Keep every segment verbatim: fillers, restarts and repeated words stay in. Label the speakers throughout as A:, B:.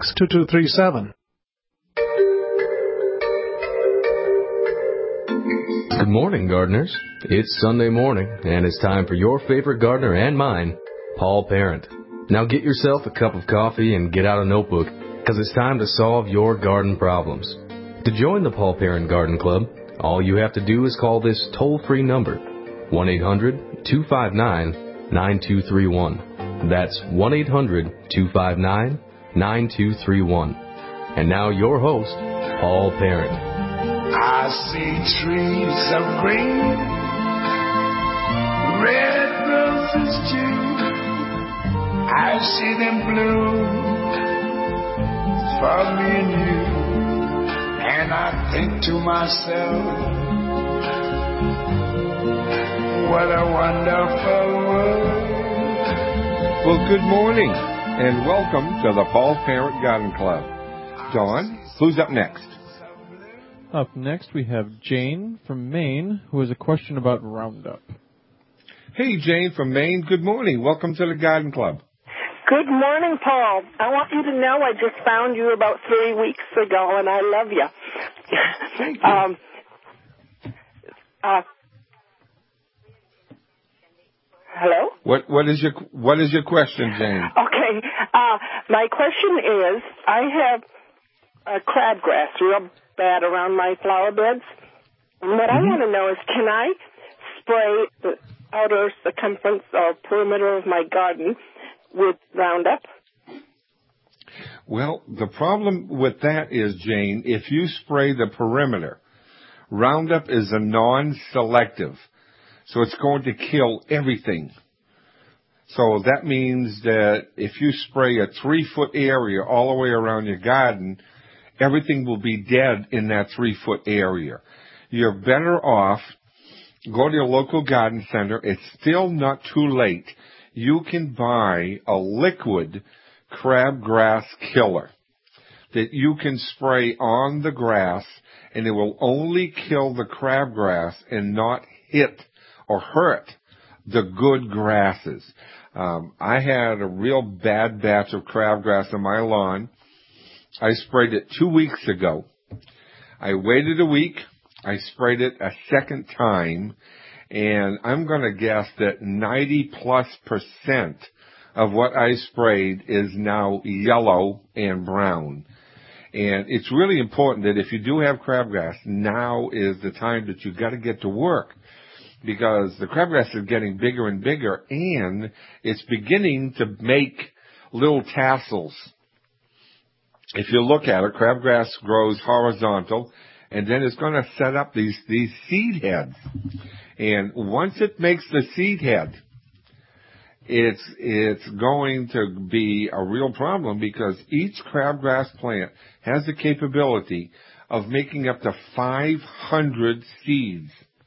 A: two two three seven.
B: Good morning, gardeners. It's Sunday morning, and it's time for your favorite gardener and mine, Paul Parent. Now get yourself a cup of coffee and get out a notebook, because it's time to solve your garden problems. To join the Paul Parent Garden Club, all you have to do is call this toll-free number, one eight hundred two five nine nine two three one. That's one eight hundred two five nine nine two three one. And now your host, Paul Parent.
C: I see trees of green, red roses too. I see them bloom for me and you. And I think to myself, what a wonderful world.
D: Well, good morning, and welcome to the Paul Parent Garden Club. Dawn, who's up next?
E: Up next, we have Jane from Maine, who has a question about Roundup.
D: Hey, Jane from Maine. Good morning. Welcome to the Garden Club.
F: Good morning, Paul. I want you to know I just found you about three weeks ago, and I love you.
D: Thank you.
F: um, uh, hello?
D: What what is your what is your question, Jane?
F: Okay. Uh, my question is, I have uh, crabgrass real bad around my flower beds. And what mm-hmm. I want to know is, can I spray the outer circumference or perimeter of my garden with Roundup?
D: Well, the problem with that is, Jane, if you spray the perimeter, Roundup is a non-selective, so it's going to kill everything. So that means that if you spray a three-foot area all the way around your garden, everything will be dead in that three-foot area. You're better off, go to your local garden center. It's still not too late. You can buy a liquid crabgrass killer that you can spray on the grass, and it will only kill the crabgrass and not hit or hurt the good grasses. Um, I had a real bad batch of crabgrass on my lawn. I sprayed it two weeks ago. I waited a week. I sprayed it a second time. And I'm going to guess that ninety plus percent of what I sprayed is now yellow and brown. And it's really important that if you do have crabgrass, now is the time that you've got to get to work, because the crabgrass is getting bigger and bigger, and it's beginning to make little tassels. If you look at it, crabgrass grows horizontal, and then it's going to set up these, these seed heads. And once it makes the seed head, it's, it's going to be a real problem, because each crabgrass plant has the capability of making up to five hundred seeds.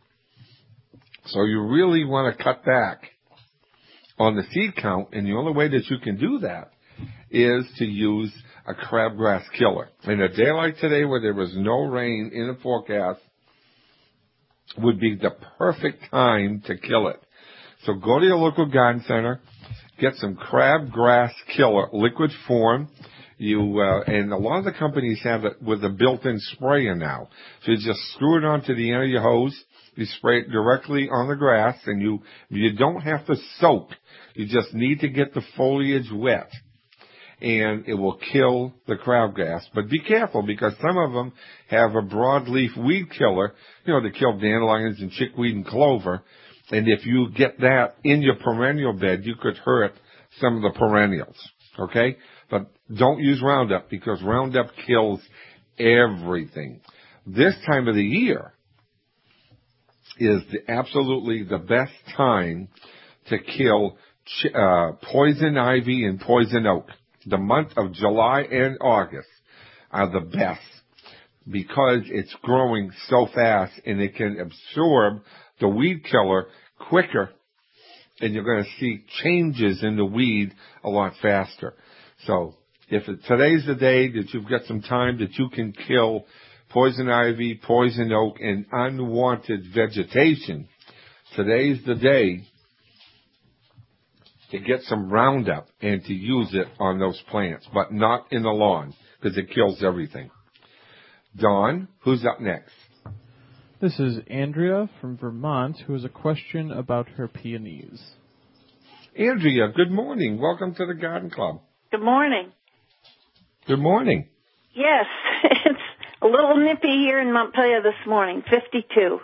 D: So you really want to cut back on the seed count, and the only way that you can do that is to use a crabgrass killer. In a day like today where there was no rain in the forecast would be the perfect time to kill it. So go to your local garden center, get some crabgrass killer, liquid form. You uh, and a lot of the companies have it with a built-in sprayer now. So you just screw it onto the end of your hose. You spray it directly on the grass, and you you don't have to soak. You just need to get the foliage wet, and it will kill the crabgrass. But be careful, because some of them have a broadleaf weed killer, you know, to kill dandelions and chickweed and clover. And if you get that in your perennial bed, you could hurt some of the perennials, okay? But don't use Roundup, because Roundup kills everything. This time of the year is the, absolutely the best time to kill uh, poison ivy and poison oak. The month of July and August are the best, because it's growing so fast and it can absorb the weed killer quicker, and you're going to see changes in the weed a lot faster. So if it, today's the day that you've got some time that you can kill poison ivy, poison oak, and unwanted vegetation, today's the day to get some Roundup and to use it on those plants, but not in the lawn because it kills everything. Dawn, who's up next?
E: This is Andrea from Vermont, who has a question about her peonies.
D: Andrea, good morning. Welcome to the Garden Club.
A: Good morning.
D: Good morning.
A: Yes, it's a little nippy here in Montpelier this morning, fifty-two.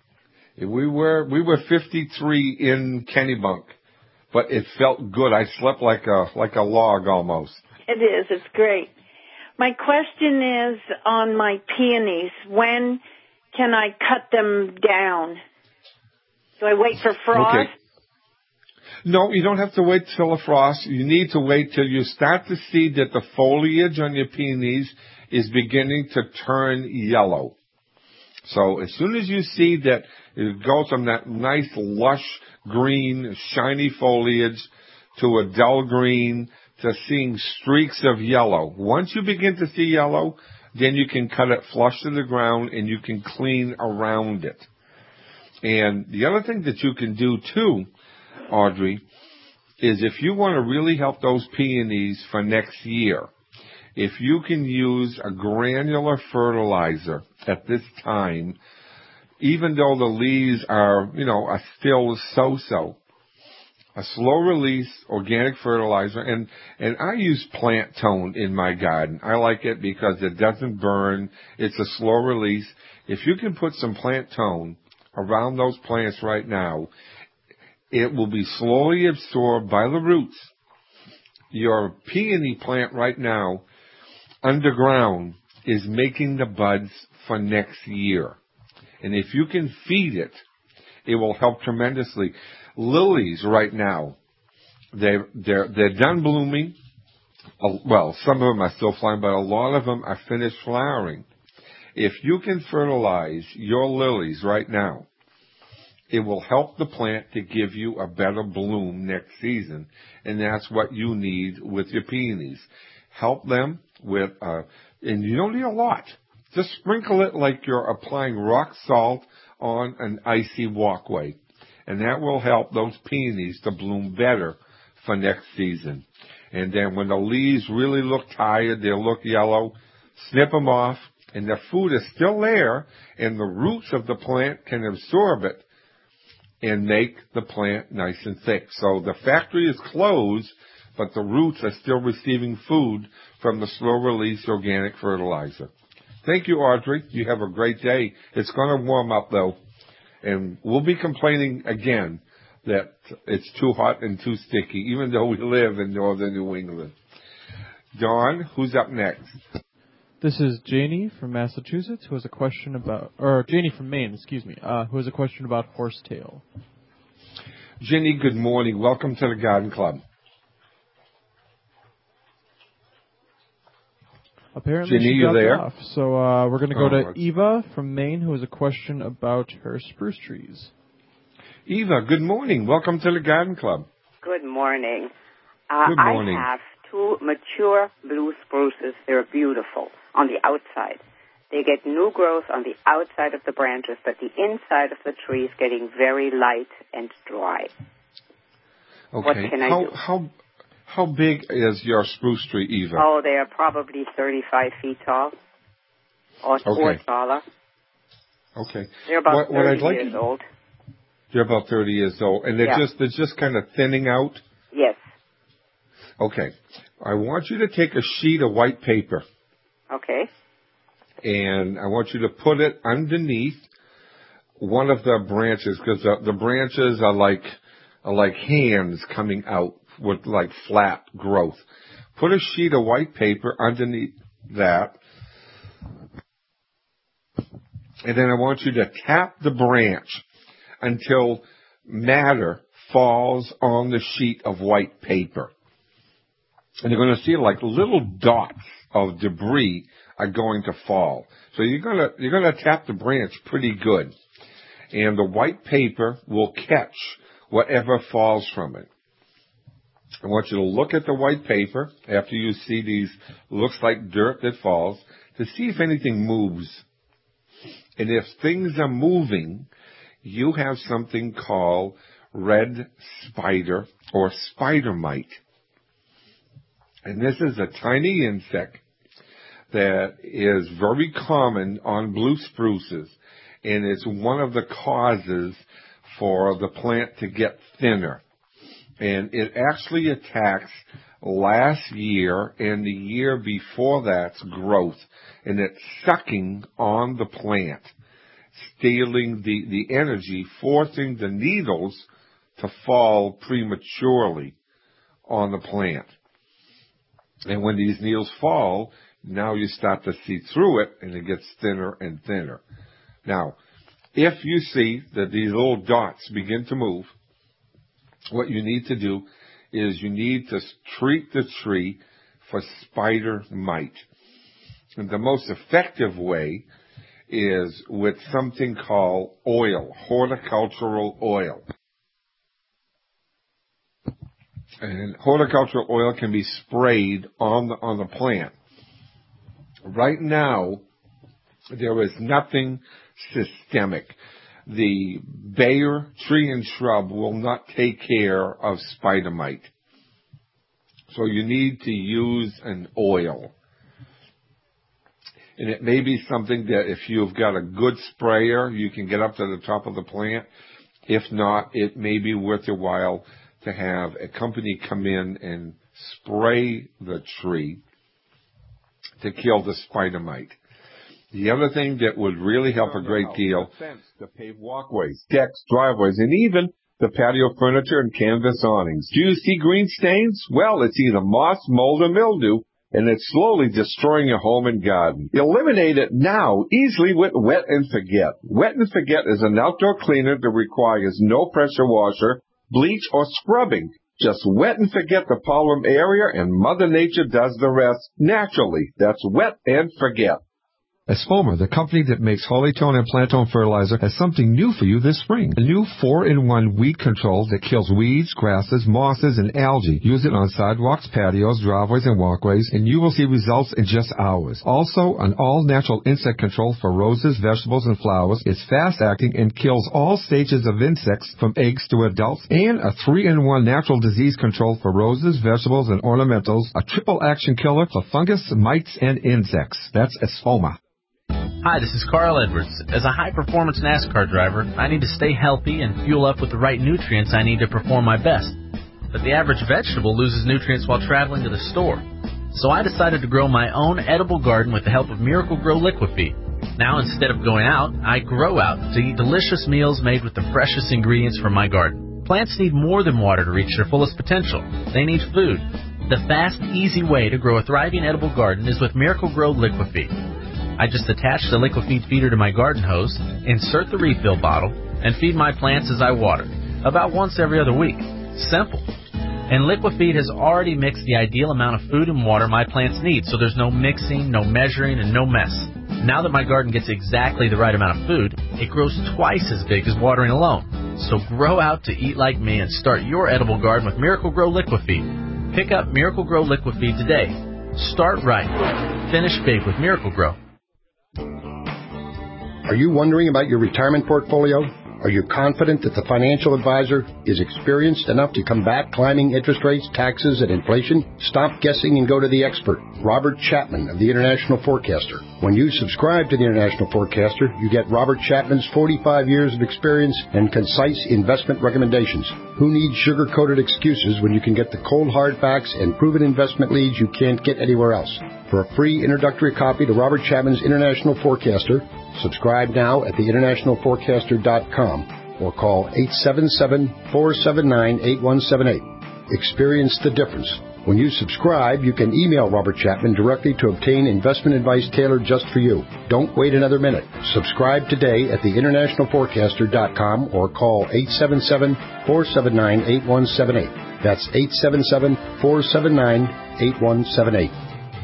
D: We were we were fifty-three in Kennebunk, but it felt good. I slept like a like a log almost.
A: It is. It's great. My question is on my peonies. When can I cut them down? Do I wait for frost?
D: Okay. No, you don't have to wait till the frost. You need to wait till you start to see that the foliage on your peonies is beginning to turn yellow. So as soon as you see that it goes from that nice, lush, green, shiny foliage to a dull green to seeing streaks of yellow. Once you begin to see yellow, then you can cut it flush to the ground and you can clean around it. And the other thing that you can do too, Audrey, is if you want to really help those peonies for next year, if you can use a granular fertilizer at this time, even though the leaves are, you know, are still so-so, a slow-release organic fertilizer, and, and I use Plant Tone in my garden. I like it because it doesn't burn. It's a slow release. If you can put some Plant Tone around those plants right now, it will be slowly absorbed by the roots. Your peony plant right now, underground, is making the buds for next year. And if you can feed it, it will help tremendously. Lilies right now, they're, they're, they're done blooming. Well, some of them are still flying, but a lot of them are finished flowering. If you can fertilize your lilies right now, it will help the plant to give you a better bloom next season. And that's what you need with your peonies. Help them with, uh, and you don't need a lot. Just sprinkle it like you're applying rock salt on an icy walkway. And that will help those peonies to bloom better for next season. And then when the leaves really look tired, they'll look yellow, snip them off, and the food is still there, and the roots of the plant can absorb it and make the plant nice and thick. So the factory is closed, but the roots are still receiving food from the slow-release organic fertilizer. Thank you, Audrey. You have a great day. It's going to warm up, though, and we'll be complaining again that it's too hot and too sticky, even though we live in northern New England. Dawn, who's up next?
E: This is Janie from Massachusetts, who has a question about, or Janie from Maine, excuse me, uh, who has a question about horsetail.
D: Jenny, good morning. Welcome to the Garden Club.
E: Apparently
D: Jenny,
E: she
D: you
E: dropped
D: there?
E: off. So uh, we're going to go
D: oh,
E: to
D: what's...
E: Eva from Maine, who has a question about her spruce trees.
D: Eva, good morning. Welcome to the Garden Club.
G: Good morning. Uh,
D: good morning.
G: I have two mature blue spruces. They're beautiful on the outside. They get new growth on the outside of the branches, but the inside of the tree is getting very light and dry.
D: Okay.
G: What can I
D: how,
G: do?
D: How, how big is your spruce tree, Eva?
G: Oh, they are probably thirty-five feet tall or,
D: okay.
G: or taller.
D: Okay.
G: They're about
D: what, what
G: thirty
D: I'd like
G: years
D: to,
G: old.
D: They're about thirty years old, and they're
G: yeah.
D: just they're just kind of thinning out.
G: Yes.
D: Okay. I want you to take a sheet of white paper.
G: Okay.
D: And I want you to put it underneath one of the branches, because the, the branches are like are like hands coming out with like flat growth. Put a sheet of white paper underneath that, and then I want you to tap the branch until matter falls on the sheet of white paper. And you're going to see like little dots of debris are going to fall. So you're going to, you're going to tap the branch pretty good. And the white paper will catch whatever falls from it. I want you to look at the white paper after you see these, looks like dirt that falls, to see if anything moves. And if things are moving, you have something called red spider or spider mite. And this is a tiny insect that is very common on blue spruces, and it's one of the causes for the plant to get thinner. And it actually attacks last year and the year before that's growth, and it's sucking on the plant, stealing the, the energy, forcing the needles to fall prematurely on the plant. And when these needles fall, now you start to see through it, and it gets thinner and thinner. Now, if you see that these little dots begin to move, what you need to do is you need to treat the tree for spider mite. And the most effective way is with something called oil, horticultural oil. And horticultural oil can be sprayed on the, on the plant. Right now, there is nothing systemic. The Bayer tree and shrub will not take care of spider mite. So you need to use an oil. And it may be something that if you've got a good sprayer, you can get up to the top of the plant. If not, it may be worth your while to have a company come in and spray the tree to kill the spider mite. The other thing that would really help a great deal, the fence, the paved walkways, decks, driveways, and even the patio furniture and canvas awnings. Do you see green stains? Well, it's either moss, mold, or mildew, and it's slowly destroying your home and garden. Eliminate it now easily with Wet and Forget. Wet and Forget is an outdoor cleaner that requires no pressure washer, bleach, or scrubbing. Just wet and forget the problem area, and Mother Nature does the rest naturally. That's Wet and Forget.
H: Espoma, the company that makes Hollytone and Plantone fertilizer, has something new for you this spring. A new four in one weed control that kills weeds, grasses, mosses, and algae. Use it on sidewalks, patios, driveways, and walkways, and you will see results in just hours. Also, an all-natural insect control for roses, vegetables, and flowers. It's fast-acting and kills all stages of insects from eggs to adults. And a three in one natural disease control for roses, vegetables, and ornamentals. A triple action killer for fungus, mites, and insects. That's Espoma.
I: Hi, this is Carl Edwards. As a high-performance NASCAR driver, I need to stay healthy and fuel up with the right nutrients I need to perform my best. But the average vegetable loses nutrients while traveling to the store. So I decided to grow my own edible garden with the help of Miracle-Gro Liquifeed. Now, instead of going out, I grow out to eat delicious meals made with the freshest ingredients from my garden. Plants need more than water to reach their fullest potential. They need food. The fast, easy way to grow a thriving edible garden is with Miracle-Gro Liquifeed. I just attach the Liquifeed feeder to my garden hose, insert the refill bottle, and feed my plants as I water, about once every other week. Simple. And Liquifeed has already mixed the ideal amount of food and water my plants need, so there's no mixing, no measuring, and no mess. Now that my garden gets exactly the right amount of food, it grows twice as big as watering alone. So grow out to eat like me and start your edible garden with Miracle-Gro Liquifeed. Pick up Miracle-Gro Liquifeed today. Start right. Finish big with Miracle-Gro.
J: Are you wondering about your retirement portfolio? Are you confident that the financial advisor is experienced enough to combat climbing interest rates, taxes, and inflation? Stop guessing and go to the expert, Robert Chapman of the International Forecaster. When you subscribe to the International Forecaster, you get Robert Chapman's forty-five years of experience and concise investment recommendations. Who needs sugar-coated excuses when you can get the cold hard facts and proven investment leads you can't get anywhere else? For a free introductory copy to Robert Chapman's International Forecaster, subscribe now at the international forecaster dot com or call eight seven seven, four seven nine, eight one seven eight. Experience the difference. When you subscribe, you can email Robert Chapman directly to obtain investment advice tailored just for you. Don't wait another minute. Subscribe today at the international forecaster dot com or call eight seven seven, four seven nine, eight one seven eight. That's eight seven seven, four seven nine, eight one seven eight.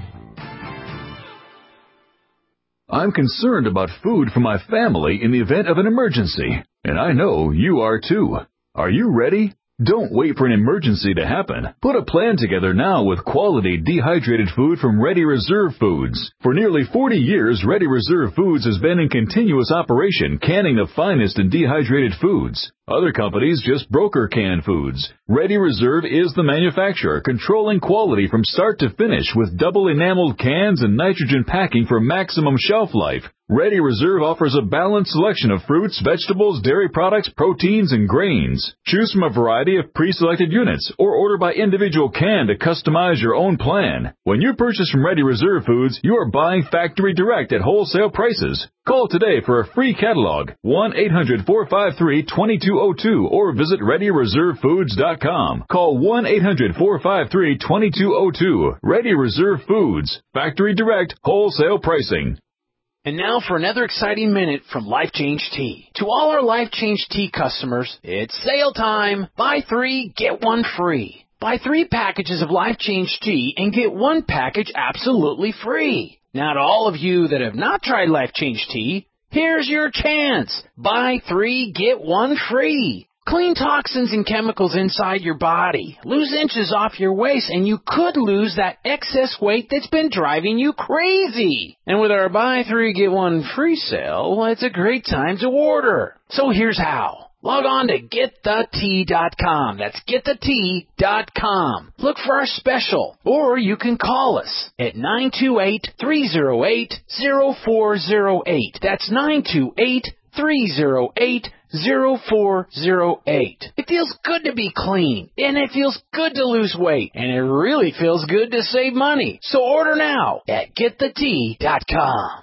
K: I'm concerned about food for my family in the event of an emergency, and I know you are too. Are you ready? Don't wait for an emergency to happen. Put a plan together now with quality dehydrated food from Ready Reserve Foods. For nearly forty years, Ready Reserve Foods has been in continuous operation, canning the finest in dehydrated foods. Other companies just broker canned foods. Ready Reserve is the manufacturer, controlling quality from start to finish with double enameled cans and nitrogen packing for maximum shelf life. Ready Reserve offers a balanced selection of fruits, vegetables, dairy products, proteins, and grains. Choose from a variety of pre-selected units or order by individual can to customize your own plan. When you purchase from Ready Reserve Foods, you are buying factory direct at wholesale prices. Call today for a free catalog, one eight hundred, four five three, two two zero two, or visit ready reserve foods dot com. Call one eight hundred, four five three, two two zero two. Ready Reserve Foods. Factory direct, wholesale pricing.
L: And now for another exciting minute from Life Change Tea. To all our Life Change Tea customers, it's sale time. Buy three, get one free. Buy three packages of Life Change Tea and get one package absolutely free. Now to all of you that have not tried Life Change Tea, here's your chance. Buy three, get one free. Clean toxins and chemicals inside your body. Lose inches off your waist, and you could lose that excess weight that's been driving you crazy. And with our buy three, get one free sale, well, it's a great time to order. So here's how. Log on to get the tea dot com. That's get the tea dot com. Look for our special, or you can call us at nine two eight, three zero eight, zero four zero eight. That's nine two eight, three zero eight, zero four zero eight. It feels good to be clean, and it feels good to lose weight, and it really feels good to save money. So order now at get the tea dot com.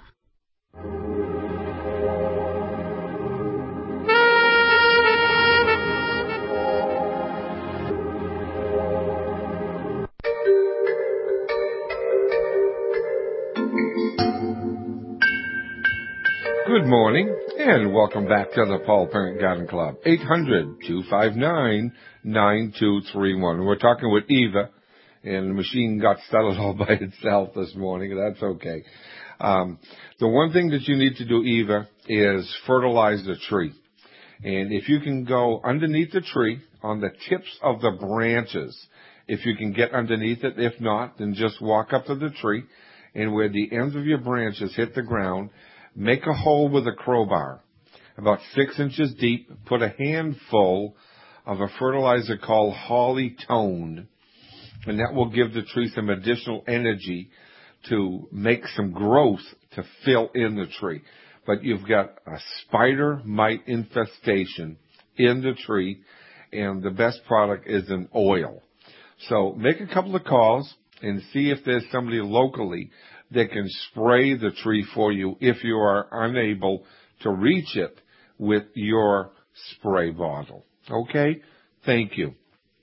D: Good morning, and welcome back to the Paul Parent Garden Club. eight hundred, two five nine, nine two three one. We're talking with Eva, and the machine got started all by itself this morning. That's okay. Um, the one thing that you need to do, Eva, is fertilize the tree. And if you can go underneath the tree on the tips of the branches, if you can get underneath it, if not, then just walk up to the tree, and where the ends of your branches hit the ground, make a hole with a crowbar, about six inches deep. Put a handful of a fertilizer called Holly Tone, and that will give the tree some additional energy to make some growth to fill in the tree. But you've got a spider mite infestation in the tree, and the best product is an oil. So make a couple of calls and see if there's somebody locally that can spray the tree for you if you are unable to reach it with your spray bottle. Okay? Thank you.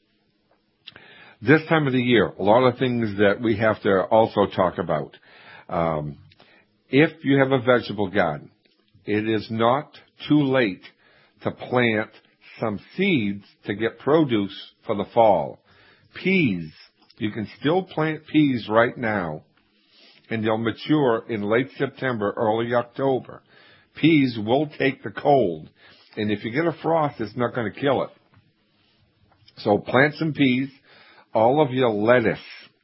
D: This time of the year, a lot of things that we have to also talk about. Um, if you have a vegetable garden, it is not too late to plant some seeds to get produce for the fall. Peas, you can still plant peas right now, and they'll mature in late September, early October. Peas will take the cold, and if you get a frost, it's not going to kill it. So plant some peas. All of your lettuce,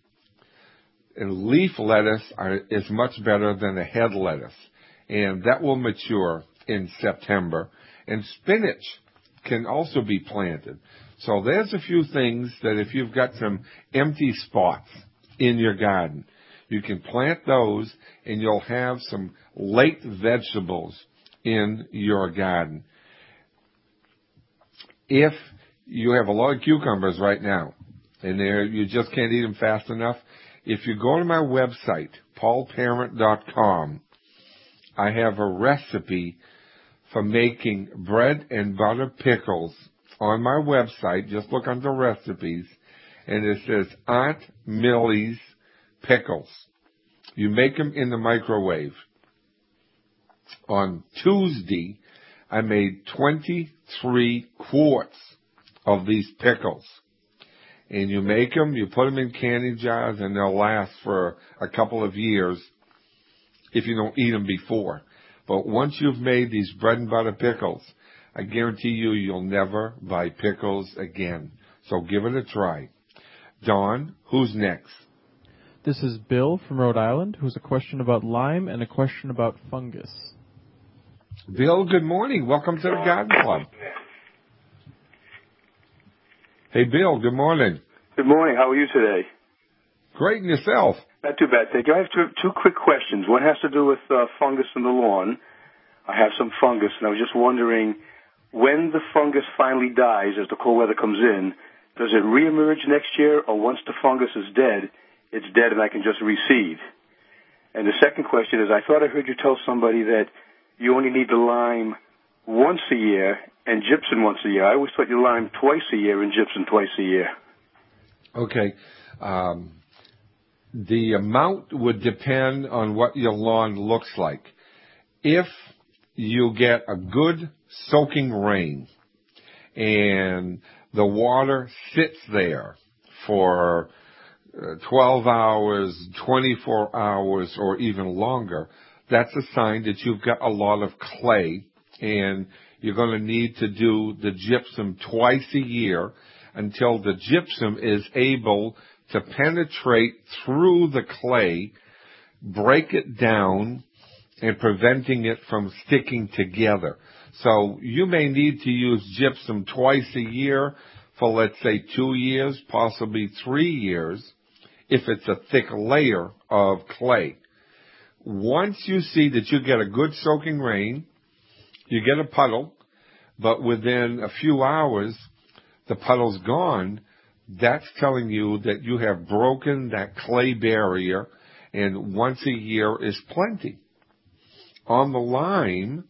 D: and leaf lettuce are, is much better than a head lettuce, and that will mature in September. And spinach can also be planted. So there's a few things that if you've got some empty spots in your garden, you can plant those, and you'll have some late vegetables in your garden. If you have a lot of cucumbers right now, and there you just can't eat them fast enough, if you go to my website, paul parent dot com, I have a recipe for making bread and butter pickles on my website. Just look under recipes, and it says Aunt Millie's Pickles. You make them in the microwave. On Tuesday, I made twenty-three quarts of these pickles. And you make them, you put them in candy jars, and they'll last for a couple of years if you don't eat them before. But once you've made these bread and butter pickles, I guarantee you, you'll never buy pickles again. So give it a try. Dawn, who's next?
E: This is Bill from Rhode Island, who has a question about lime and a question about fungus.
D: Bill, good morning. Welcome to the Garden Club. Hey, Bill, good morning.
M: Good morning. How are you today?
D: Great, and yourself?
M: Not too bad, thank you. I have two, two quick questions. One has to do with uh, fungus in the lawn. I have some fungus, and I was just wondering, when the fungus finally dies as the cold weather comes in, does it reemerge next year, or once the fungus is dead, it's dead and I can just reseed? And the second question is, I thought I heard you tell somebody that you only need to lime once a year and gypsum once a year. I always thought you lime twice a year and gypsum twice a year.
D: Okay. Um, the amount would depend on what your lawn looks like. If you get a good soaking rain and the water sits there for twelve hours, twenty-four hours, or even longer, that's a sign that you've got a lot of clay, and you're going to need to do the gypsum twice a year until the gypsum is able to penetrate through the clay, break it down, and preventing it from sticking together. So you may need to use gypsum twice a year for, let's say, two years, possibly three years, if it's a thick layer of clay. Once you see that you get a good soaking rain, you get a puddle, but within a few hours, the puddle's gone, that's telling you that you have broken that clay barrier, and once a year is plenty. On the lime,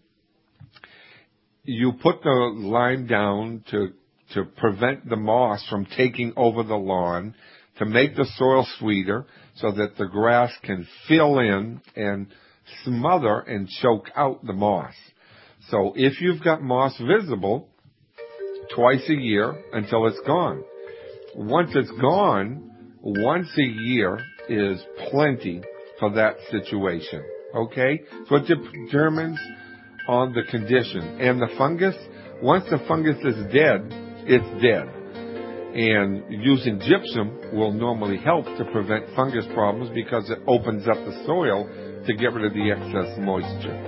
D: you put the lime down to, to prevent the moss from taking over the lawn, to make the soil sweeter so that the grass can fill in and smother and choke out the moss. So if you've got moss visible, twice a year until it's gone. Once it's gone, once a year is plenty for that situation. Okay? So it determines on the condition. And the fungus, once the fungus is dead, it's dead. And using gypsum will normally help to prevent fungus problems because it opens up the soil to get rid of the excess moisture.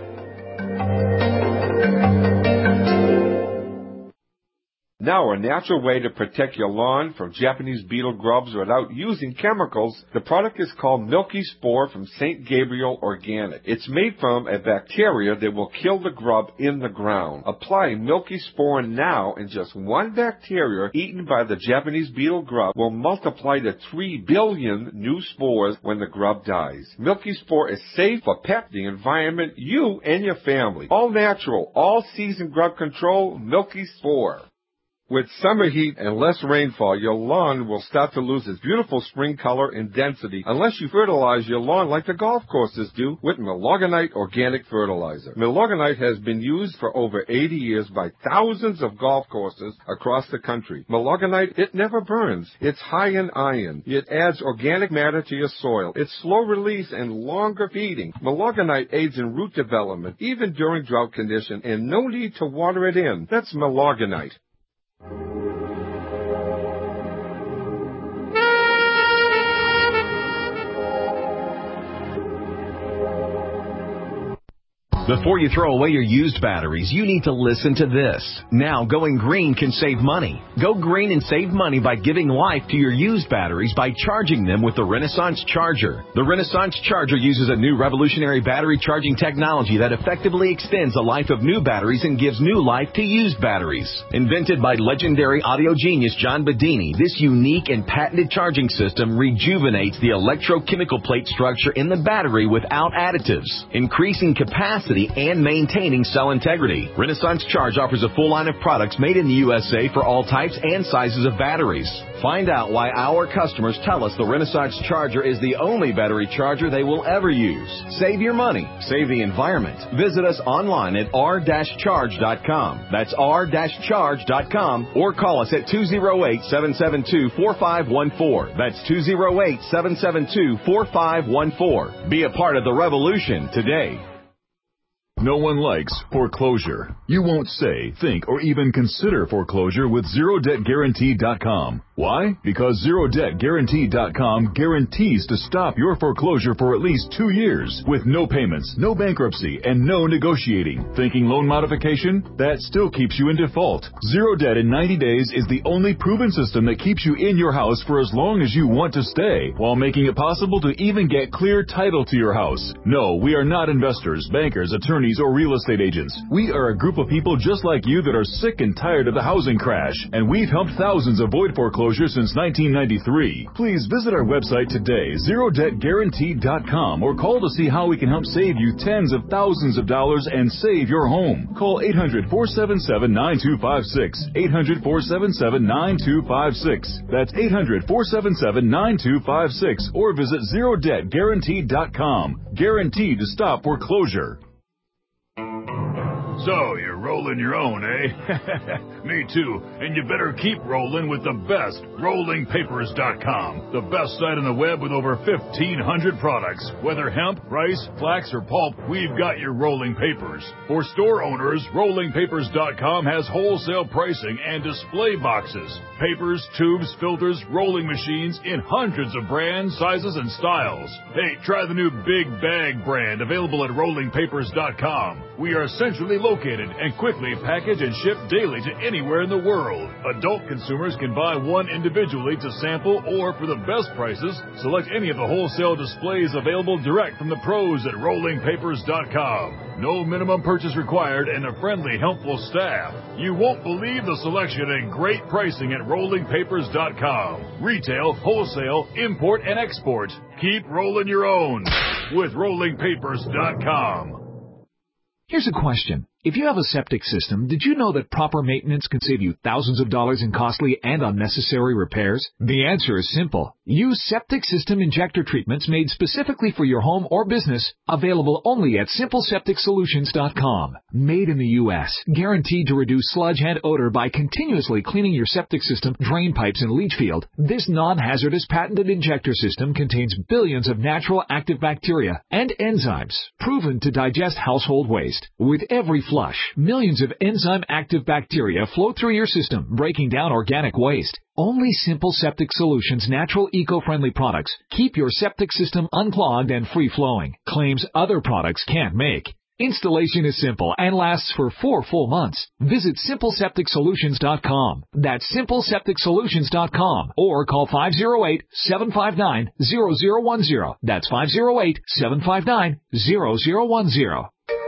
D: Now, a natural way to protect your lawn from Japanese beetle grubs without using chemicals, the product is called Milky Spore from Saint Gabriel Organic. It's made from a bacteria that will kill the grub in the ground. Apply Milky Spore now, and just one bacteria eaten by the Japanese beetle grub will multiply to three billion new spores when the grub dies. Milky Spore is safe for pet, the environment, you, and your family. All natural, all season grub control, Milky Spore. With summer heat and less rainfall, your lawn will start to lose its beautiful spring color and density unless you fertilize your lawn like the golf courses do with Milorganite Organic Fertilizer. Milorganite has been used for over eighty years by thousands of golf courses across the country. Milorganite, it never burns. It's high in iron. It adds organic matter to your soil. It's slow release and longer feeding. Milorganite aids in root development, even during drought condition, and no need to water it in. That's Milorganite.
N: Before you throw away your used batteries, you need to listen to this. Now, going green can save money. Go green and save money by giving life to your used batteries by charging them with the Renaissance Charger. The Renaissance Charger uses a new revolutionary battery charging technology that effectively extends the life of new batteries and gives new life to used batteries. Invented by legendary audio genius John Bedini, this unique and patented charging system rejuvenates the electrochemical plate structure in the battery without additives, increasing capacity and maintaining cell integrity. Renaissance Charge offers a full line of products made in the U S A for all types and sizes of batteries. Find out why our customers tell us the Renaissance Charger is the only battery charger they will ever use. Save your money. Save the environment. Visit us online at r dash charge dot com. That's r dash charge dot com, or call us at two oh eight, seven seven two, four five one four. That's two oh eight, seven seven two, four five one four. Be a part of the revolution today.
K: No one likes foreclosure. You won't say, think, or even consider foreclosure with zero debt guarantee dot com. Why? Because Zero Debt Guarantee dot com guarantees to stop your foreclosure for at least two years with no payments, no bankruptcy, and no negotiating. Thinking loan modification? That still keeps you in default. Zero Debt in ninety days is the only proven system that keeps you in your house for as long as you want to stay, while making it possible to even get clear title to your house. No, we are not investors, bankers, attorneys, or real estate agents. We are a group of people just like you that are sick and tired of the housing crash, and we've helped thousands avoid foreclosure since nineteen ninety-three. Please visit our website today, Zero Debt Guarantee dot com, or call to see how we can help save you tens of thousands of dollars and save your home. Call eight hundred, four seven seven, nine two five six, eight hundred, four seven seven, nine two five six. That's eight hundred, four seven seven, nine two five six, or visit Zero Debt Guarantee dot com. Guaranteed to stop foreclosure.
O: So, you're rolling your own, eh? Me too. And you better keep rolling with the best, rolling papers dot com. The best site on the web with over fifteen hundred products. Whether hemp, rice, flax, or pulp, we've got your rolling papers. For store owners, rolling papers dot com has wholesale pricing and display boxes. Papers, tubes, filters, rolling machines in hundreds of brands, sizes, and styles. Hey, try the new Big Bag brand available at rolling papers dot com. We are centrally located and quickly package and ship daily to anywhere in the world. Adult consumers can buy one individually to sample, or for the best prices, select any of the wholesale displays available direct from the pros at rolling papers dot com. No minimum purchase required and a friendly, helpful staff. You won't believe the selection and great pricing at rolling papers dot com. Retail, wholesale, import, and export. Keep rolling your own with rolling papers dot com.
P: Here's a question. If you have a septic system, did you know that proper maintenance can save you thousands of dollars in costly and unnecessary repairs? The answer is simple. Use septic system injector treatments made specifically for your home or business, available only at simple septic solutions dot com. Made in the U S, guaranteed to reduce sludge and odor by continuously cleaning your septic system, drain pipes, and leach field. This non-hazardous patented injector system contains billions of natural active bacteria and enzymes, proven to digest household waste. With every flush, millions of enzyme-active bacteria flow through your system, breaking down organic waste. Only Simple Septic Solutions natural eco-friendly products keep your septic system unclogged and free-flowing, claims other products can't make. Installation is simple and lasts for four full months. Visit simple septic solutions dot com. That's simple septic solutions dot com, or call five oh eight, seven five nine, zero zero one zero. That's five oh eight, seven five nine, zero zero one zero.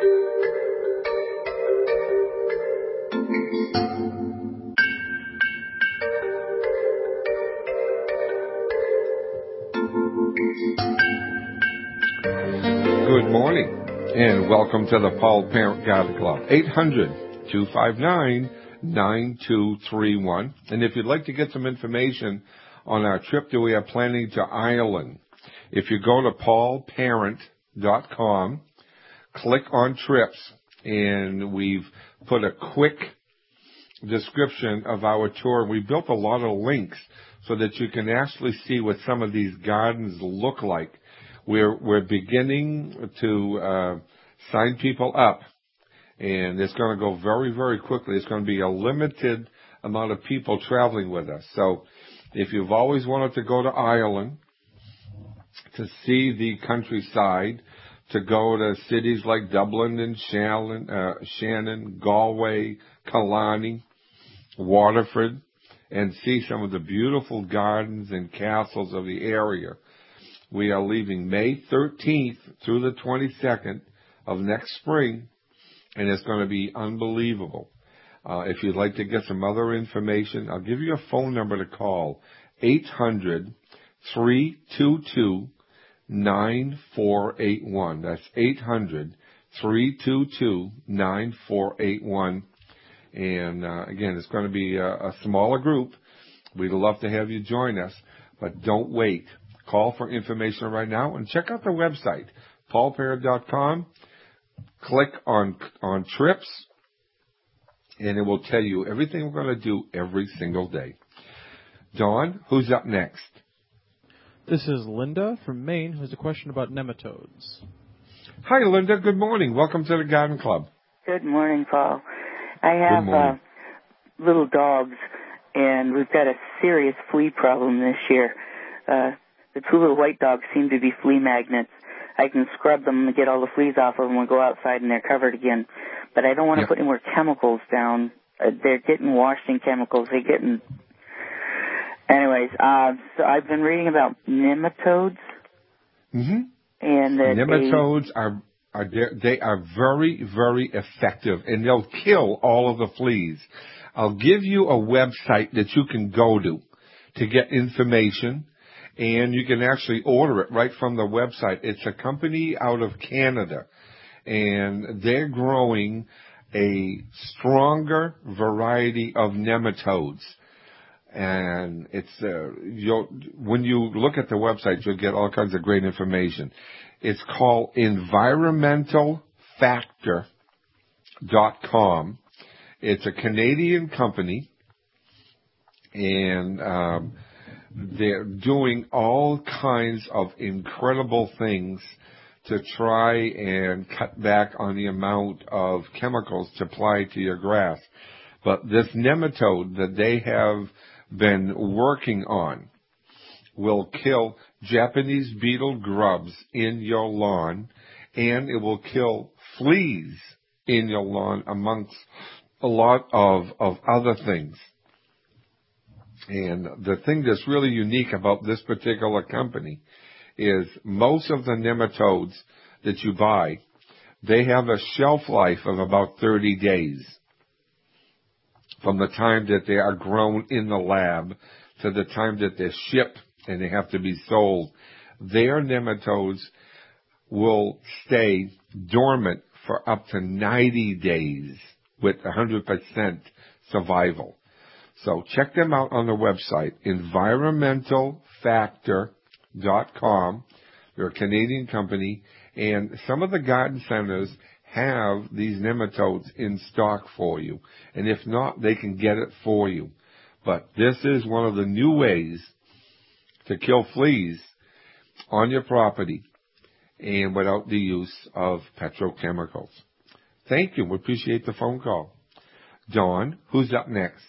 D: Good morning, and welcome to the Paul Parent Garden Club. eight hundred, two five nine, nine two three one. And if you'd like to get some information on our trip that we are planning to Ireland, if you go to paul parent dot com, click on trips, and we've put a quick description of our tour. We built a lot of links so that you can actually see what some of these gardens look like. We're we're beginning to uh, sign people up, and it's going to go very, very quickly. It's going to be a limited amount of people traveling with us. So if you've always wanted to go to Ireland to see the countryside, to go to cities like Dublin and Shannon, uh, Shannon, Galway, Killarney, Waterford, and see some of the beautiful gardens and castles of the area, we are leaving May thirteenth through the twenty-second of next spring, and it's going to be unbelievable. Uh, if you'd like to get some other information, I'll give you a phone number to call, eight hundred, three two two, nine four eight one. That's eight hundred, three two two, nine four eight one. And uh, again, it's going to be a, a smaller group. We'd love to have you join us, but don't wait. Call for information right now and check out the website, paul parent dot com. Click on on trips, and it will tell you everything we're going to do every single day. Dawn, who's up next?
E: This is Linda from Maine, who has a question about nematodes.
D: Hi, Linda. Good morning. Welcome to the Garden Club.
Q: Good morning, Paul. I have uh, little dogs, and we've got a serious flea problem this year. Uh, the two little white dogs seem to be flea magnets. I can scrub them and get all the fleas off of them and go outside and they're covered again. But I don't want to
D: yep.
Q: put any more chemicals down. Uh, they're getting washed in chemicals. They're getting... Anyways, uh, so I've been reading about nematodes.
D: Mm-hmm.
Q: And that
D: nematodes
Q: they,
D: are, are they are very, very effective, and they'll kill all of the fleas. I'll give you a website that you can go to to get information, and you can actually order it right from the website. It's a company out of Canada, and they're growing a stronger variety of nematodes. And it's uh, you'll, when you look at the website, you'll get all kinds of great information. It's called environmental factor dot com. It's a Canadian company, and um, they're doing all kinds of incredible things to try and cut back on the amount of chemicals to apply to your grass. But this nematode that they have been working on will kill Japanese beetle grubs in your lawn, and it will kill fleas in your lawn, amongst a lot of, of other things. And the thing that's really unique about this particular company is most of the nematodes that you buy, they have a shelf life of about thirty days. From the time that they are grown in the lab to the time that they're shipped and they have to be sold, their nematodes will stay dormant for up to ninety days with one hundred percent survival. So check them out on the website, environmental factor dot com. They're a Canadian company, and some of the garden centers have these nematodes in stock for you. And if not, they can get it for you. But this is one of the new ways to kill fleas on your property and without the use of petrochemicals. Thank you. We appreciate the phone call. Dawn, who's up next?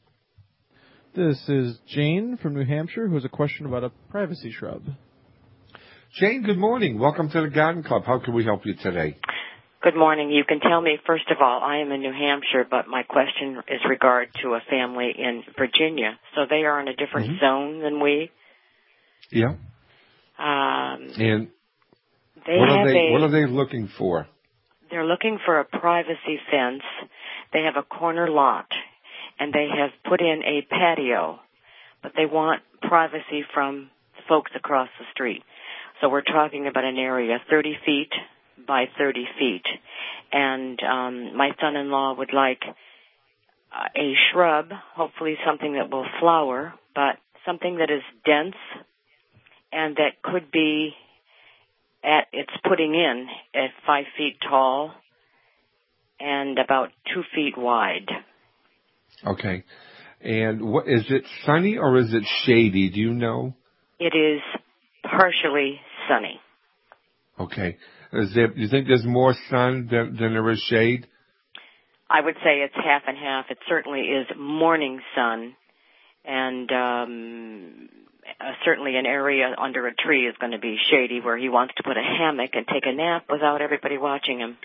E: This is Jane from New Hampshire, who has a question about a privacy shrub.
D: Jane, good morning. Welcome to the Garden Club. How can we help you today?
R: Good morning. You can tell me, first of all, I am in New Hampshire, but my question is regard to a family in Virginia. So they are in a different mm-hmm. zone than we.
D: Yeah.
R: Um,
D: and
R: they
D: what
R: have
D: are they?
R: A,
D: what are they looking for?
R: They're looking for a privacy fence. They have a corner lot, and they have put in a patio, but they want privacy from folks across the street. So we're talking about an area thirty feet by thirty feet. And um, my son-in-law would like uh, a shrub, hopefully something that will flower, but something that is dense and that could be at its putting in at five feet tall and about two feet wide.
D: Okay. And what is it, sunny or is it shady? Do you know?
R: It is partially sunny.
D: Okay. Is there, do you think there's more sun than, than there is shade?
R: I would say it's half and half. It certainly is morning sun, and um, uh, certainly an area under a tree is going to be shady where he wants to put a hammock and take a nap without everybody watching him.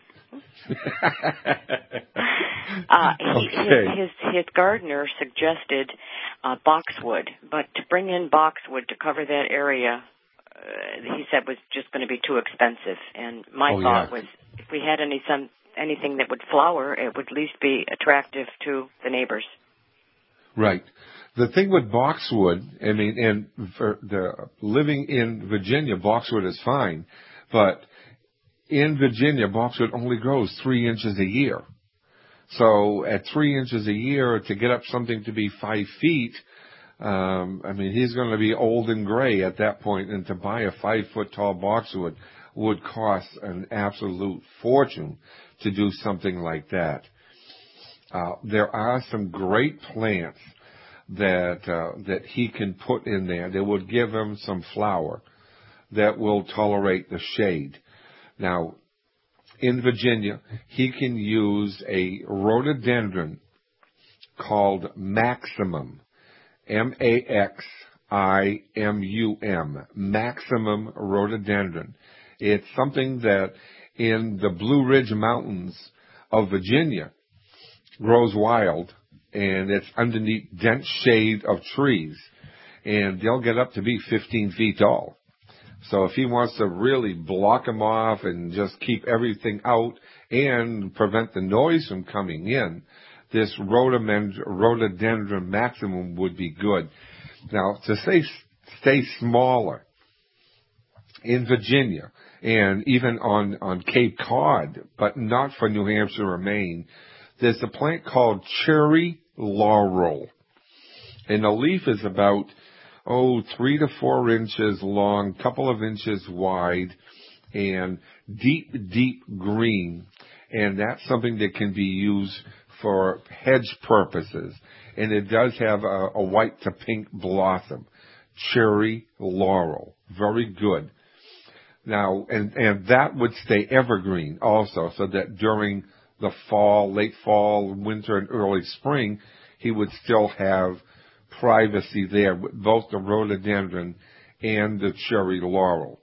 R: uh, he,
D: okay.
R: his, his his gardener suggested uh, boxwood, but to bring in boxwood to cover that area, uh, he said was just going to be too expensive. And my
D: oh,
R: thought
D: yeah.
R: was, if we had any some anything that would flower, it would at least be attractive to the neighbors.
D: Right. The thing with boxwood, I mean, and for the living in Virginia, boxwood is fine, but in Virginia, boxwood only grows three inches a year. So at three inches a year, to get up something to be five feet, um, I mean, he's going to be old and gray at that point, and to buy a five-foot-tall boxwood would cost an absolute fortune to do something like that. Uh, there are some great plants that uh, that he can put in there that would give him some flower that will tolerate the shade. Now, in Virginia, he can use a rhododendron called Maximum, M A X I M U M, Maximum Rhododendron. It's something that in the Blue Ridge Mountains of Virginia grows wild, and it's underneath dense shade of trees, and they'll get up to be fifteen feet tall. So if he wants to really block them off and just keep everything out and prevent the noise from coming in, this rhododendron maximum would be good. Now, to say stay smaller in Virginia and even on, on Cape Cod, but not for New Hampshire or Maine, there's a plant called cherry laurel. And the leaf is about, oh, three to four inches long, couple of inches wide, and deep, deep green. And that's something that can be used for hedge purposes. And it does have a, a white to pink blossom. Cherry laurel. Very good. Now, and, and that would stay evergreen also, so that during the fall, late fall, winter, and early spring, he would still have privacy there with both the rhododendron and the cherry laurel.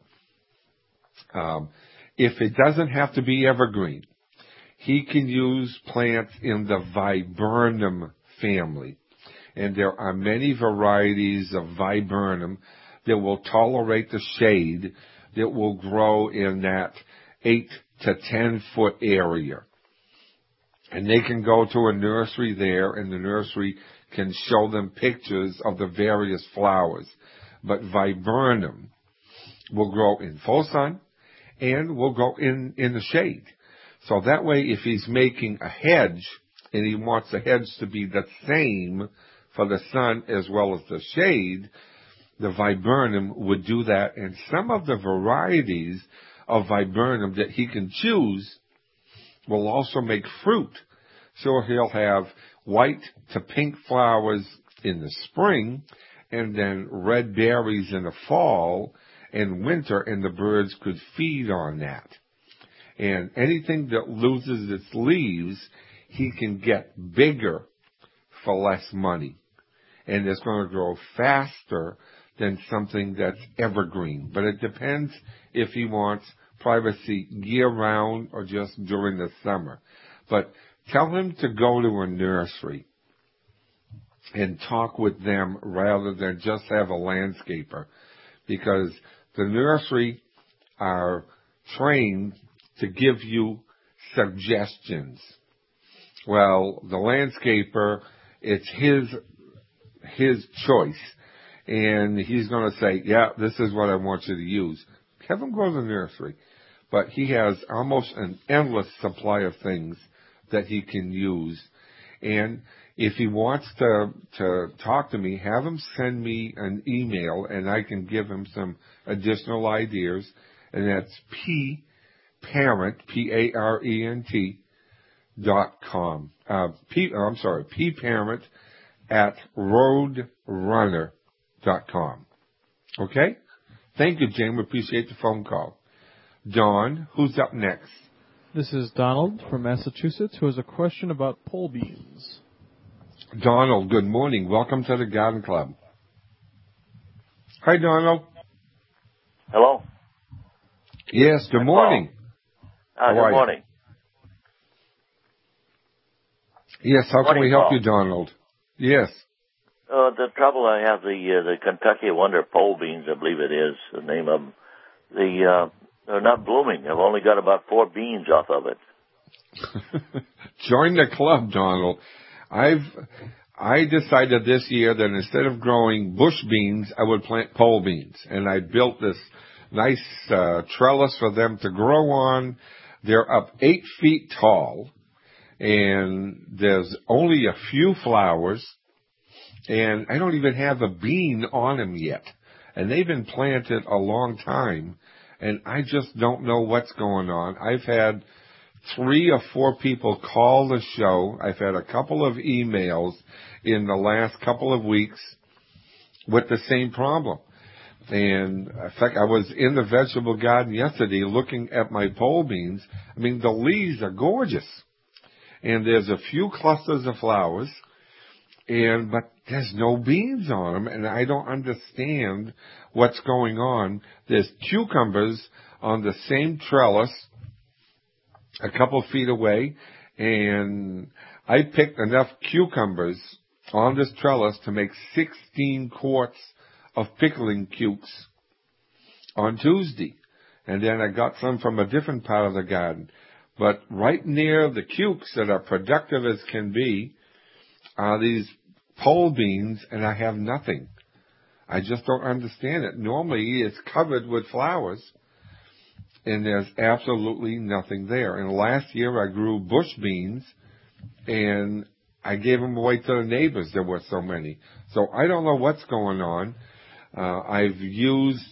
D: Um, if it doesn't have to be evergreen, he can use plants in the viburnum family. And there are many varieties of viburnum that will tolerate the shade, that will grow in that eight to ten foot area. And they can go to a nursery there, and the nursery can show them pictures of the various flowers. But viburnum will grow in full sun and will go in, in the shade. So that way, if he's making a hedge, and he wants the hedge to be the same for the sun as well as the shade, the viburnum would do that. And some of the varieties of viburnum that he can choose will also make fruit. So he'll have white to pink flowers in the spring, and then red berries in the fall and winter, and the birds could feed on that. And anything that loses its leaves, he can get bigger for less money. And it's going to grow faster than something that's evergreen. But it depends if he wants privacy year-round or just during the summer. But tell him to go to a nursery and talk with them rather than just have a landscaper, because the nursery are trained to give you suggestions. Well, the landscaper, it's his his choice, and he's going to say, yeah, this is what I want you to use. Have him go to the nursery. But he has almost an endless supply of things that he can use. And if he wants to to talk to me, have him send me an email, and I can give him some additional ideas. And that's P Parent, P A R E N T, dot com. Uh, P, I'm sorry, P Parent at roadrunner dot com. Okay? Thank you, Jane. We appreciate the phone call. Dawn, who's up next?
E: This is Donald from Massachusetts, who has a question about pole beans.
D: Donald, good morning. Welcome to the Garden Club. Hi, Donald.
S: Hello?
D: Yes, good morning.
S: Uh, good morning.
D: Yes, how
S: morning,
D: can we help
S: Paul.
D: you, Donald? Yes.
S: Uh, the trouble I have, the uh, the Kentucky Wonder pole beans, I believe it is, the name of them, the, uh, they're not blooming. I've only got about four beans off of it.
D: Join the club, Donald. I've I decided this year that instead of growing bush beans, I would plant pole beans. And I built this nice uh, trellis for them to grow on. They're up eight feet tall, and there's only a few flowers, and I don't even have a bean on them yet. And they've been planted a long time, and I just don't know what's going on. I've had three or four people call the show. I've had a couple of emails in the last couple of weeks with the same problem. And in fact, I was in the vegetable garden yesterday looking at my pole beans. I mean, the leaves are gorgeous. And there's a few clusters of flowers. and but there's no beans on them, and I don't understand what's going on. There's cucumbers on the same trellis a couple feet away, and I picked enough cucumbers on this trellis to make sixteen quarts of pickling cukes on Tuesday. And then I got some from a different part of the garden. But right near the cukes that are productive as can be are these pole beans, and I have nothing. I just don't understand it. Normally it's covered with flowers, and there's absolutely nothing there. And last year I grew bush beans, and I gave them away to the neighbors. There were so many. So I don't know what's going on. Uh, I've used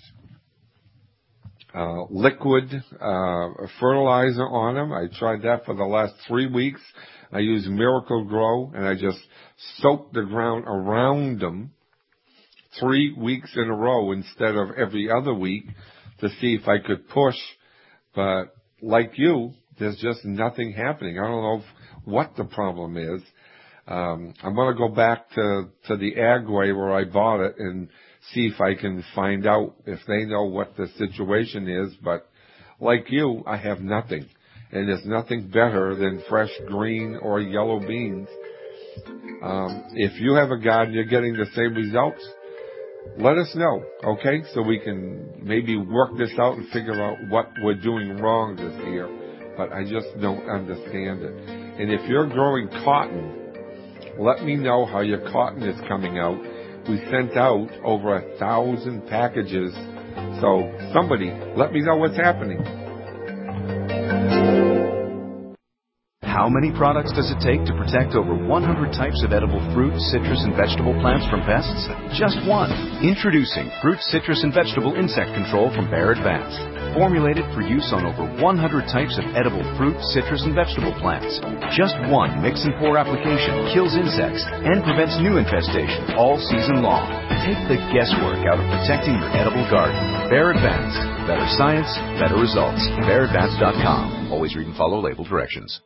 D: uh, liquid uh, fertilizer on them. I tried that for the last three weeks. I used Miracle Grow, and I just soaked the ground around them three weeks in a row instead of every other week to see if I could push. But like you, there's just nothing happening. I don't know if, what the problem is. Um, I'm going to go back to, to the Agway where I bought it and see if I can find out if they know what the situation is. But like you, I have nothing. And there's nothing better than fresh green or yellow beans. Um, if you have a garden, you're getting the same results, let us know, okay? So we can maybe work this out and figure out what we're doing wrong this year. But I just don't understand it. And if you're growing cotton, let me know how your cotton is coming out. We sent out over a thousand packages. So somebody, let me know what's happening.
N: How many products does it take to protect over one hundred types of edible fruit, citrus, and vegetable plants from pests? Just one. Introducing Fruit, Citrus, and Vegetable Insect Control from Bayer Advanced. Formulated for use on over one hundred types of edible fruit, citrus, and vegetable plants. Just one mix and pour application kills insects and prevents new infestation all season long. Take the guesswork out of protecting your edible garden. Bayer Advanced. Better science, better results. Bayer Advanced dot com. Always read and follow label directions.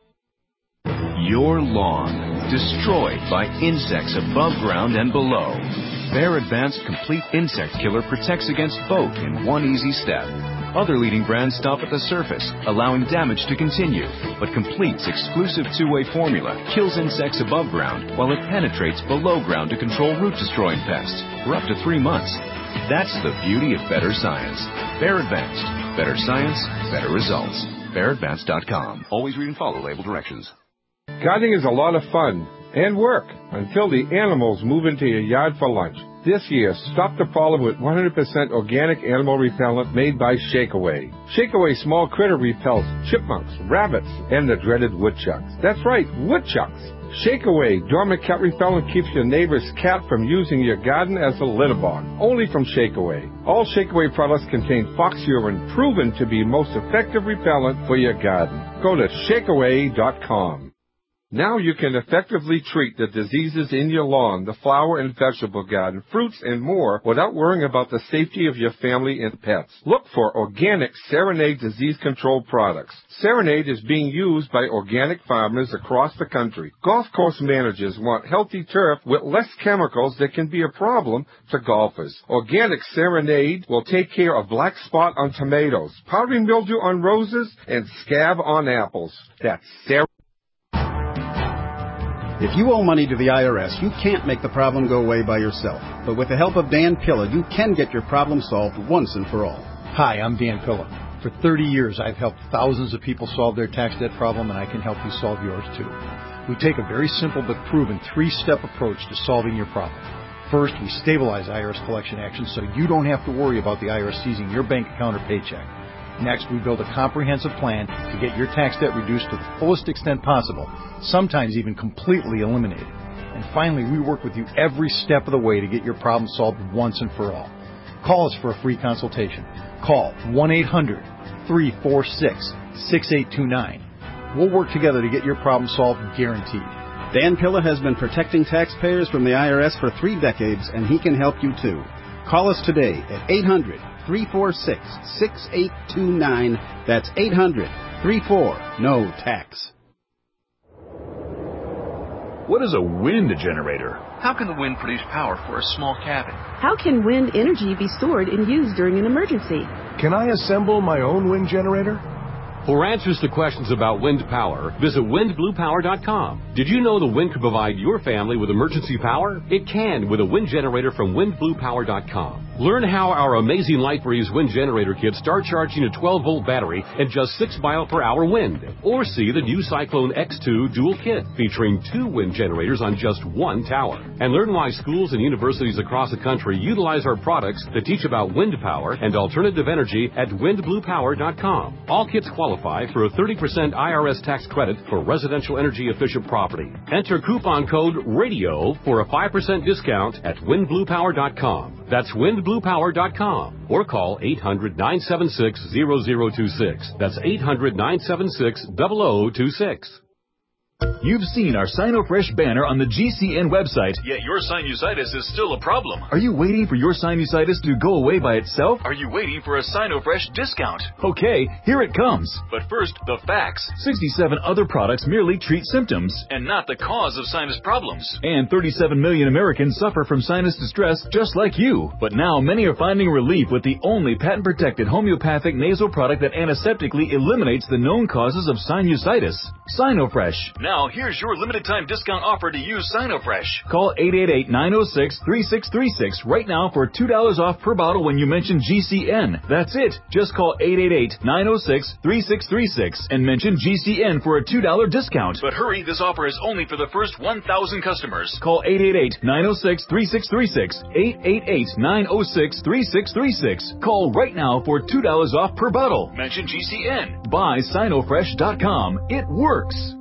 N: Your lawn destroyed by insects above ground and below. Bayer Advanced Complete Insect Killer protects against both in one easy step. Other leading brands stop at the surface, allowing damage to continue, but Complete's exclusive two-way formula kills insects above ground while it penetrates below ground to control root-destroying pests for up to three months. That's the beauty of better science. Bayer Advanced. Better science, better results. Bayer Advanced dot com. Always read and follow label directions.
D: Gardening is a lot of fun and work until the animals move into your yard for lunch. This year, stop the problem with one hundred percent organic animal repellent made by Shakeaway. Shakeaway Small Critter repels chipmunks, rabbits, and the dreaded woodchucks. That's right, woodchucks. Shakeaway Dormant Cat Repellent keeps your neighbor's cat from using your garden as a litter box. Only from Shakeaway. All Shakeaway products contain fox urine, proven to be most effective repellent for your garden. Go to shakeaway dot com. Now you can effectively treat the diseases in your lawn, the flower and vegetable garden, fruits, and more without worrying about the safety of your family and pets. Look for organic Serenade disease control products. Serenade is being used by organic farmers across the country. Golf course managers want healthy turf with less chemicals that can be a problem to golfers. Organic Serenade will take care of black spot on tomatoes, powdery mildew on roses, and scab on apples. That's Serenade.
T: If you owe money to the I R S, you can't make the problem go away by yourself. But with the help of Dan Pilla, you can get your problem solved once and for all.
U: Hi, I'm Dan Pilla. For thirty years, I've helped thousands of people solve their tax debt problem, and I can help you solve yours too. We take a very simple but proven three-step approach to solving your problem. First, we stabilize I R S collection actions so you don't have to worry about the I R S seizing your bank account or paycheck. Next, we build a comprehensive plan to get your tax debt reduced to the fullest extent possible, sometimes even completely eliminated. And finally, we work with you every step of the way to get your problem solved once and for all. Call us for a free consultation. Call one eight hundred, three four six, six eight two nine. We'll work together to get your problem solved, guaranteed.
T: Dan Pilla has been protecting taxpayers from the I R S for three decades, and he can help you too. Call us today at eight hundred, three four six, six eight two nine. That's eight hundred, three four, N O Tax.
K: What is a wind generator?
B: How can the wind produce power for a small cabin?
V: How can wind energy be stored and used during an emergency?
W: Can I assemble my own wind generator?
X: For answers to questions about wind power, visit wind blue power dot com. Did you know the wind can provide your family with emergency power? It can with a wind generator from wind blue power dot com. Learn how our amazing LightBreeze wind generator kits start charging a twelve volt battery and just six mile per hour wind. Or see the new Cyclone X two dual kit featuring two wind generators on just one tower. And learn why schools and universities across the country utilize our products to teach about wind power and alternative energy at wind blue power dot com. All kits qualify for a thirty percent I R S tax credit for residential energy efficient property. Enter coupon code RADIO for a five percent discount at wind blue power dot com. That's wind blue power dot com. Or call eight hundred, nine seven six, zero zero two six. That's eight hundred, nine seven six, zero zero two six.
K: You've seen our SinoFresh banner on the G C N website.
O: Yet your sinusitis is still a problem.
K: Are you waiting for your sinusitis to go away by itself?
O: Are you waiting for a SinoFresh discount?
K: Okay, here it comes.
O: But first, the facts.
K: sixty-seven other products merely treat symptoms.
O: And not the cause of sinus problems.
K: And thirty-seven million Americans suffer from sinus distress just like you. But now many are finding relief with the only patent-protected homeopathic nasal product that antiseptically eliminates the known causes of sinusitis. SinoFresh.
O: Now, here's your limited time discount offer to use SinoFresh.
K: Call eight eight eight, nine oh six, three six three six right now for two dollars off per bottle when you mention G C N. That's it. Just call eight eight eight, nine oh six, three six three six and mention G C N for a two dollar discount.
O: But hurry, this offer is only for the first one thousand customers.
K: Call eight eight eight, nine oh six, three six three six, eight eight eight, nine oh six, three six three six. Call right now for two dollars off per bottle.
O: Mention G C N.
K: Buy Sinofresh dot com. It works.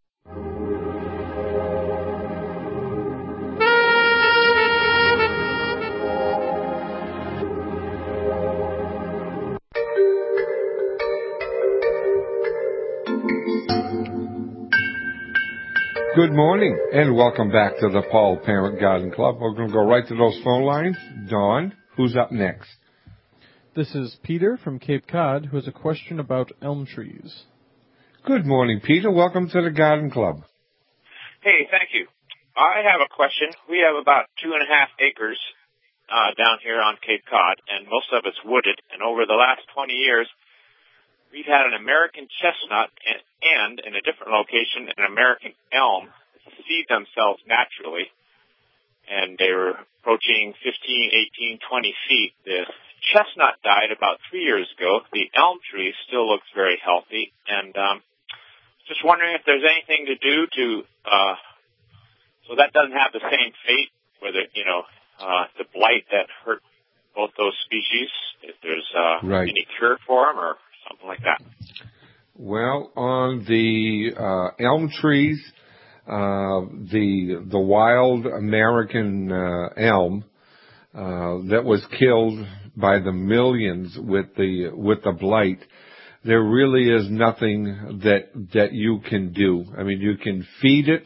D: Good morning, and welcome back to the Paul Parent Garden Club. We're going to go right to those phone lines. Dawn, who's up next?
E: This is Peter from Cape Cod, who has a question about elm trees.
D: Good morning, Peter. Welcome to the Garden Club.
Y: Hey, thank you. I have a question. We have about two and a half acres uh, down here on Cape Cod, and most of it's wooded. And over the last twenty years, we've had an American chestnut and, and in a different location, an American elm seed themselves naturally. And they were approaching fifteen, eighteen, twenty feet. The chestnut died about three years ago. The elm tree still looks very healthy. And um, just wondering if there's anything to do to, uh, so that doesn't have the same fate, whether, you know, uh, the blight that hurt both those species, if there's uh,
D: right.
Y: any cure for them or something like that.
D: Well, on the uh, elm trees, uh, the the wild American uh, elm uh, that was killed by the millions with the with the blight, there really is nothing that that you can do. I mean, you can feed it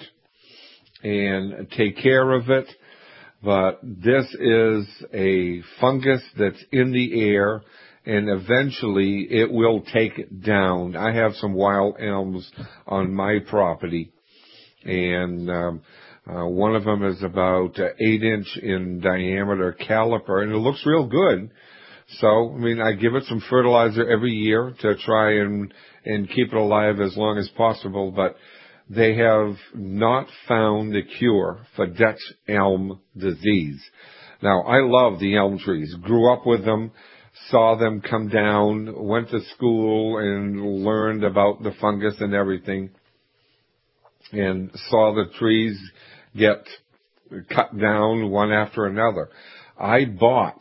D: and take care of it, but this is a fungus that's in the air, and eventually it will take it down. I have some wild elms on my property, and um, uh, one of them is about uh, eight inch in diameter caliper, and it looks real good. So, I mean, I give it some fertilizer every year to try and and keep it alive as long as possible, but they have not found the cure for Dutch elm disease. Now, I love the elm trees. Grew up with them, saw them come down, went to school and learned about the fungus and everything, and saw the trees get cut down one after another. I bought,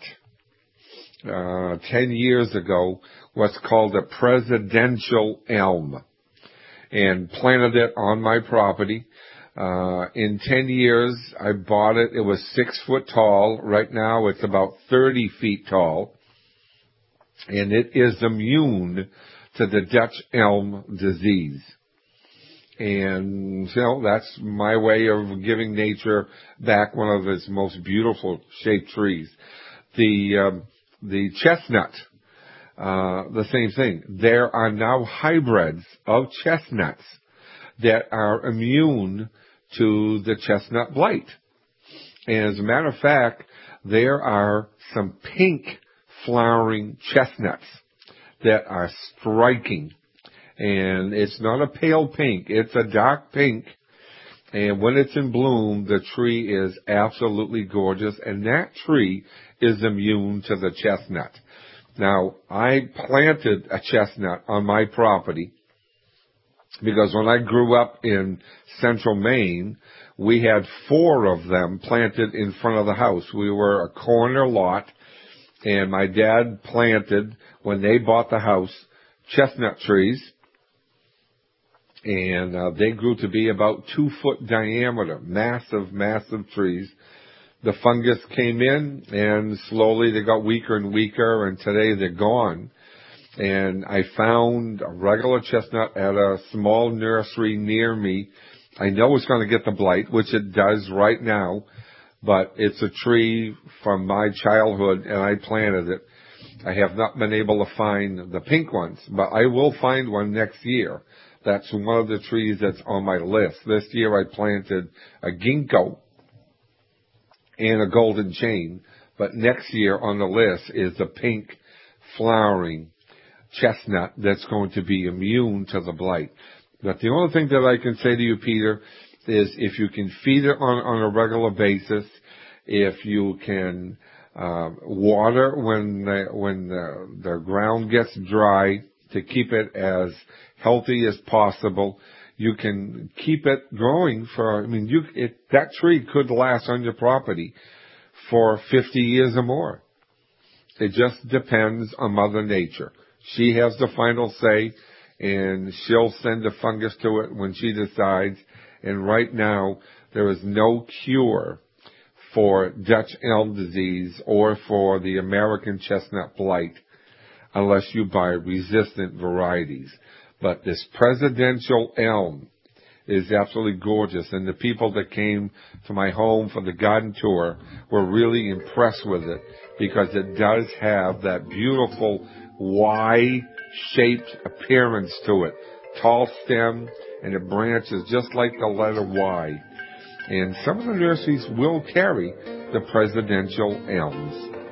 D: uh, ten years ago, what's called a presidential elm, and planted it on my property. Uh, in ten years, I bought it. It was six foot tall. Right now, it's about thirty feet tall. And it is immune to the Dutch elm disease. And, you know, that's my way of giving nature back one of its most beautiful shaped trees. The, um, the chestnut, uh, the same thing. There are now hybrids of chestnuts that are immune to the chestnut blight. And as a matter of fact, there are some pink flowering chestnuts that are striking. And it's not a pale pink, it's a dark pink. And when it's in bloom, the tree is absolutely gorgeous, and that tree is immune to the chestnut. Now, I planted a chestnut on my property because when I grew up in central Maine, we had four of them planted in front of the house. We were a corner lot, and my dad planted, when they bought the house, chestnut trees. And uh, they grew to be about two foot diameter, massive, massive trees. The fungus came in, and slowly they got weaker and weaker, and today they're gone. And I found a regular chestnut at a small nursery near me. I know it's going to get the blight, which it does right now, but it's a tree from my childhood, and I planted it. I have not been able to find the pink ones, but I will find one next year. That's one of the trees that's on my list. This year I planted a ginkgo and a golden chain, but next year on the list is the pink flowering chestnut that's going to be immune to the blight. But the only thing that I can say to you, Peter, is if you can feed it on, on a regular basis, if you can uh, water when the, when the, the ground gets dry to keep it as healthy as possible, you can keep it growing for, I mean, you, it, that tree could last on your property for fifty years or more. It just depends on Mother Nature. She has the final say, and she'll send the fungus to it when she decides. And right now, there is no cure for Dutch elm disease or for the American chestnut blight unless you buy resistant varieties. But this presidential elm is absolutely gorgeous, and the people that came to my home for the garden tour were really impressed with it because it does have that beautiful Y-shaped appearance to it. Tall stem, and it branches just like the letter Y. And some of the nurseries will carry the presidential elms.